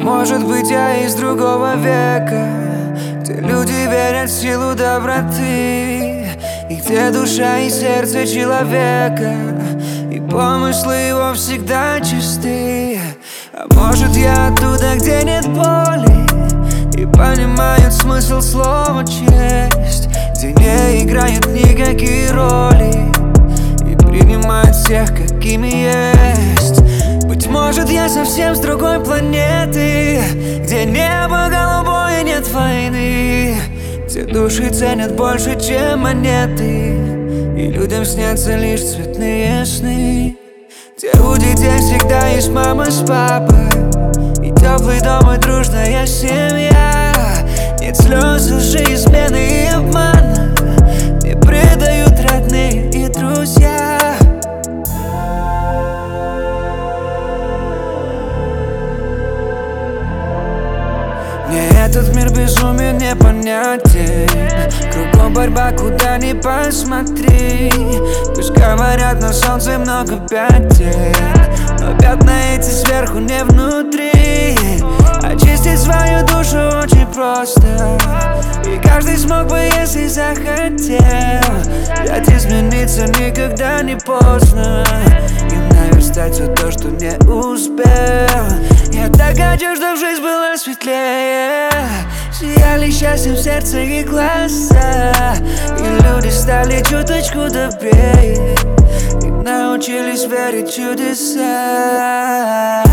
Может быть, я из другого века, где люди верят в силу доброты, и где душа и сердце человека, и помыслы его всегда чисты. А может, я оттуда, где нет боли, и понимают смысл слова честь, где не играют никакие роли, и принимают всех, какими есть. Быть может, я совсем с другой планеты, где небо голубое, нет войны, где души ценят больше, чем монеты, и людям снятся лишь цветные сны, где у детей всегда есть мама с папой, и теплый дом, и дружная семья. Нет слез, лжи, измены и обмана, не предают родные и друзья. Мне этот мир безумен, непонятен, кругом борьба, куда ни посмотри. Пусть говорят, на солнце много пятен, но пятна эти сверху, не внутри. Очистить свою душу очень просто, и каждый смог бы, если захотел. Дать измениться никогда не поздно, и наверстать все то, что не успел. Я так хочу, чтоб жизнь была светлее, сияли счастьем сердце и глаза, и люди стали чуточку добрее, и научились верить в чудеса.